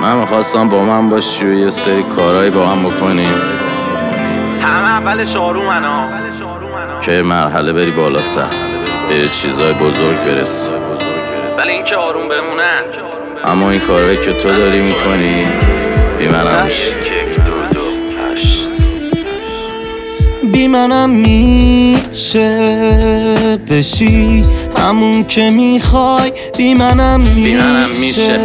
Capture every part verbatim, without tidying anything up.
من میخواستم با من باشی و یه سری کارهایی با هم بکنیم، همه اولش آرومن ها، که مرحله بری بالاتر، به چیزای بزرگ برسی. ولی این که آروم بمونن. اما این کارهایی که تو داری میکنی بی منم میشه. بی منم میشه بشی همون که میخوای، بی منم میشه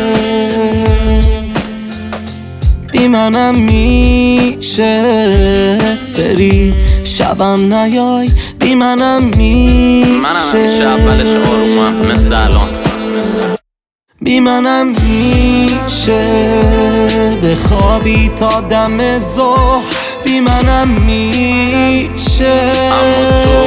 بی منم میشه بری شبم نیای، بی منم میشه منم همیشه اولش آرومم مثل الان. بی منم میشه بخوابی تا دم ظهر، بی منم میشه اما تو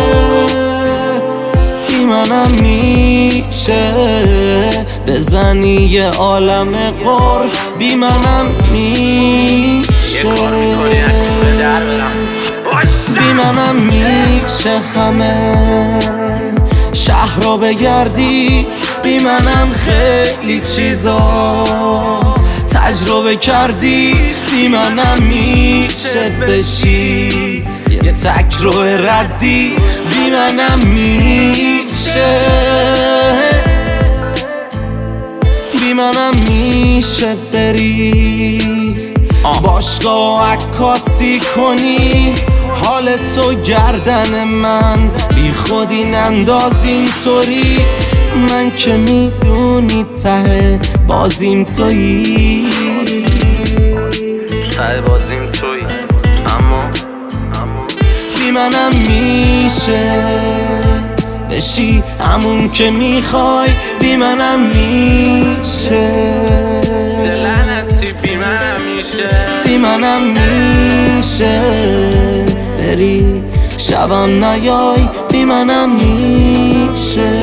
بی منم میشه بزنی یه عالم قر، بی منم میشه یه کار میکنی نکنه در برم. بی منم میشه همه شهر رو بگردی، بی منم خیلی چیزا تجربه کردی، بی منم میشه بشی یه تک رو ردی، بی منم میشه بی منم میشه بری باشگاه عکاسی کنی، حال تو گردن من بی خودی ننداز اینطوری، من که میدونی ته بازیم تویی، ته بازیم توی. اما بی منم میشه بشی همون که میخوای، بی منم میشه دلنتی بی منم میشه بی منم میشه بری شبم نیای، بی منم میشه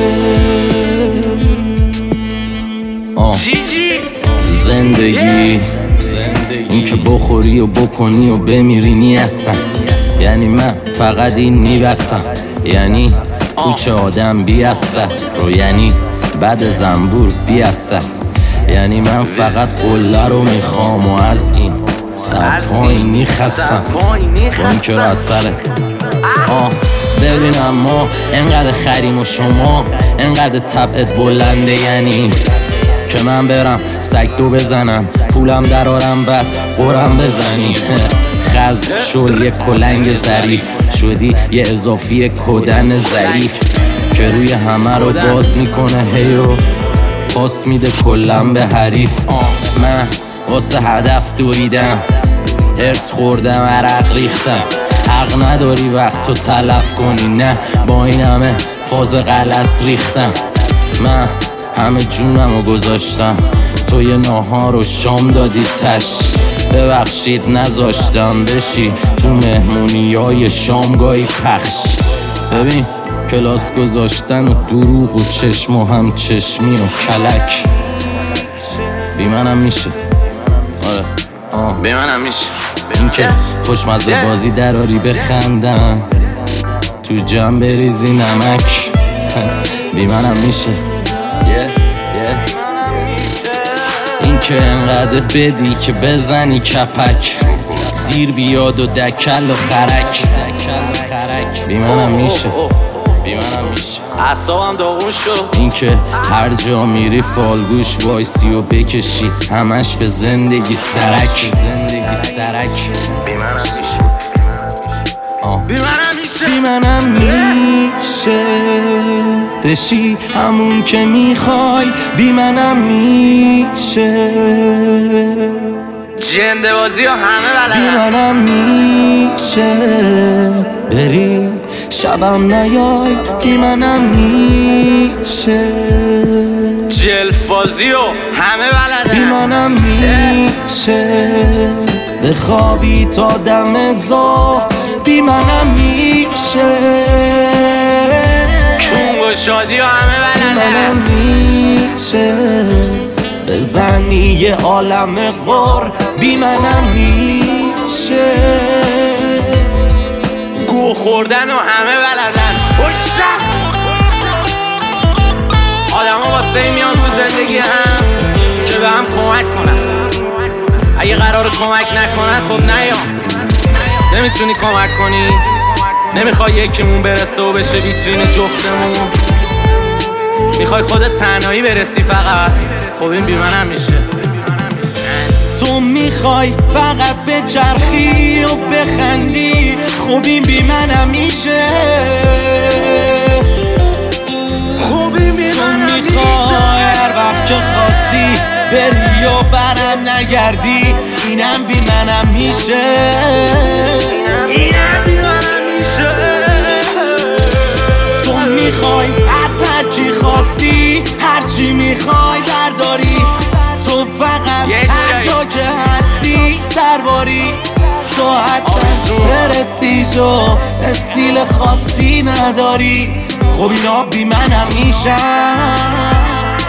چی جی؟ زندگی این که بخوری و بکنی و بمیری نیستم، یعنی من فقط این میبستم، یعنی کوچه آدم بیسته رو، یعنی بعد زنبور بیسته، یعنی من فقط قله رو میخوام و از این سب پایینی خستم با این که راحت‌تره. آه ببینم ما انقدر خریم و شما انقدر طبعت بلنده، یعنی که من برم سگ دو بزنم پولم درارم بعد قرم بزنی خز شل یه کلنگ ظریف شدی یه اضافی کدن ضعیف که روی همه رو باز میکنه هی و پاس میده کلم به حریف. من واسه هدف دویدم، هرس خوردم، عرق ریختم، حق نداری وقت تو تلف کنی، نه با این همه فاز غلط ریختم، من همه جونم رو گذاشتم تو یه ناهار و شام دادی تش، ببخشید نذاشتم بشی تو مهمونی های شامگاهی پخش. ببین کلاس گذاشتن و دروغ و چشم و هم چشمی و کلک، بی منم میشه. آره آه بی منم میشه این که خوشمزه بازی دراری بخندم تو جمع بریزی نمک، بی منم میشه. این که انقدر بدی که بزنی کپک، دیر بیاد و دکل و خرک، بی منم میشه بی منم میشه. اعصابم داغون شد. این که هر جا میری فالگوش وایسی و بکشی همش به زندگی سرک، زندگی سرک، بی منم میشه آه. بی منم میشه بی منم میشه بشی همون که میخوای، بی منم میشه جنده بازی ها همه بی بلدن. منم میشه بری شبم نیای، بی منم میشه جلفازی ها همه بلدن. بی منم میشه بخوابی تا دم ظهر، بی منم میشه کونگ و شادی ها همه بی بلدن. منم میشه بزنی یه عالم قر، بی منم میشه گو خوردن و همه بلدن. آدم ها واسه میان تو زندگی هم که به هم کمک کنن. قرار کمک نکنن خب نیام. نمیتونی کمک کنی، نمیخوای یکیمون برسه و بشه ویترین جفتمون، میخوای خودت تنهایی برسی فقط. خب این بی منم میشه. تو میخوای فقط بچرخی و بخندی، خب این بی منم میشه. تو میخوای هر وقت که خواستی بری و برم نگردی، اینم بی منم میشه. تو میخوای از هر کی خواستی هرچی میخوای برداری، تو فقط هر جا که هستی سرباری. تو اصلا پرستیژ و استیل خاصی نداری، خب اینا بی منم میشن.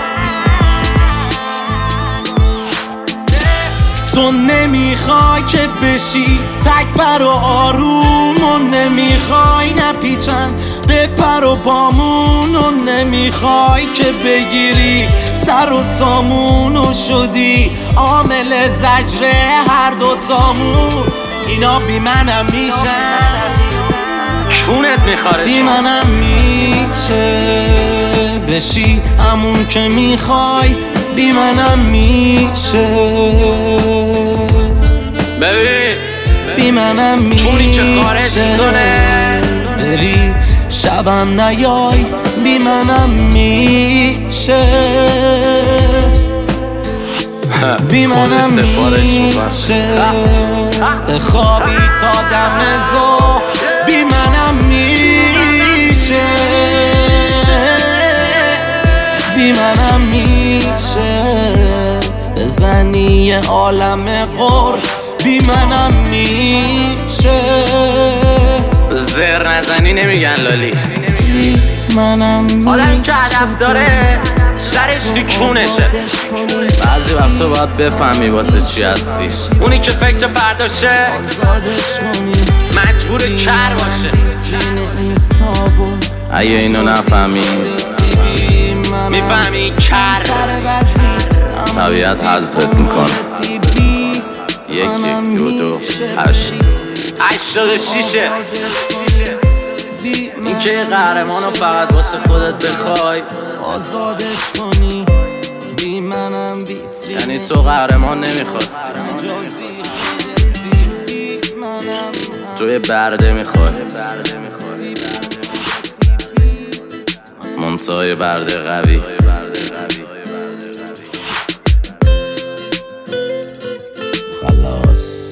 تو نمیخوای که بشی تکبر و آروم و نمیخوای نپیچن به پر و پامون و نمیخوای که بگیری سر و سامون و شدی عامل زجر هر دوتامون. اینا بی منم میشن، چونت میخواره بی منم میشه بشی همون که میخوای، بی منم میشه. ببین بی منم چونی که خارج میشه کنه بری شبم نیای، بی منم میشه. بی منم میشه بخوابی تا دم ظهر، بی منم میشه. بی منم میشه بزنی یه عالم قر، بی منم میشه. زر نزنی نمیگن لالی. بی منم میشه. آدمی که هدف داره سرش تو کونشه. بعضی وقتا باید بفهمی واسه چی هستی. اونی که فکر فرداشه مجبور کر باشه. اگه اینو نفهمی میفهمی کر طبیعت حذفت میکنه. یکی دو دو هشت هشتاد و شیشه. این که یه قهرمانو فقط واسه خودت بخوای، آزادش کنی. بی منم بیترینه، یعنی تو قهرمان نمیخواستی، تو یه برده میخوای. منتهای برده قوی. خلاص